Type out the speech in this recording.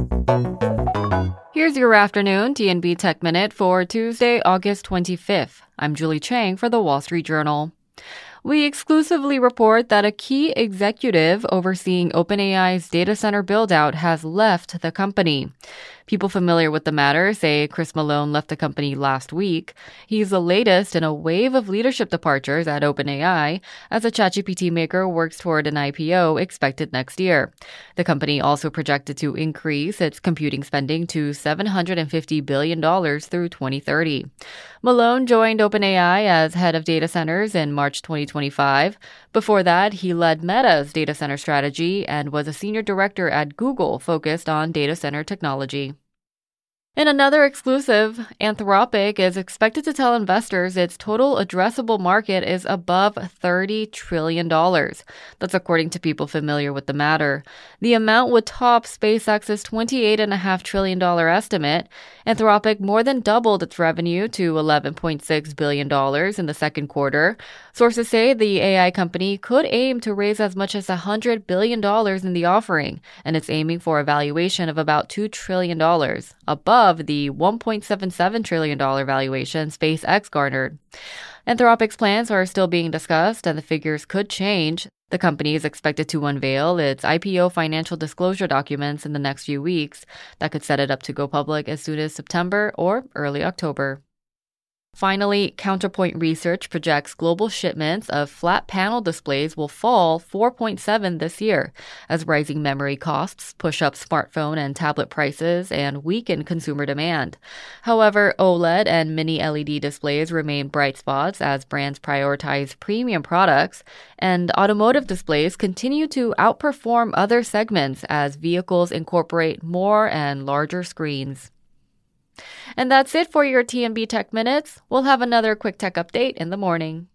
Here's your afternoon TNB Tech Minute for Tuesday, August 25th. I'm Julie Chang for the Wall Street Journal. We exclusively report that a key executive overseeing OpenAI's data center build-out has left the company. People familiar with the matter say Chris Malone left the company last week. He's the latest in a wave of leadership departures at OpenAI as the ChatGPT maker works toward an IPO expected next year. The company also projected to increase its computing spending to $750 billion through 2030. Malone joined OpenAI as head of data centers in March 2025. Before that, he led Meta's data center strategy and was a senior director at Google focused on data center technology. In another exclusive, Anthropic is expected to tell investors its total addressable market is above $30 trillion. That's according to people familiar with the matter. The amount would top SpaceX's $28.5 trillion estimate. Anthropic more than doubled its revenue to $11.6 billion in the second quarter. Sources say the AI company could aim to raise as much as $100 billion in the offering, and it's aiming for a valuation of about $2 trillion, above the $1.77 trillion valuation SpaceX garnered. Anthropic's plans are still being discussed, and the figures could change. The company is expected to unveil its IPO financial disclosure documents in the next few weeks. That could set it up to go public as soon as September or early October. Finally, Counterpoint Research projects global shipments of flat panel displays will fall 4.7% this year as rising memory costs push up smartphone and tablet prices and weaken consumer demand. However, OLED and mini LED displays remain bright spots as brands prioritize premium products, and automotive displays continue to outperform other segments as vehicles incorporate more and larger screens. And that's it for your TNB Tech Minutes. We'll have another quick tech update in the morning.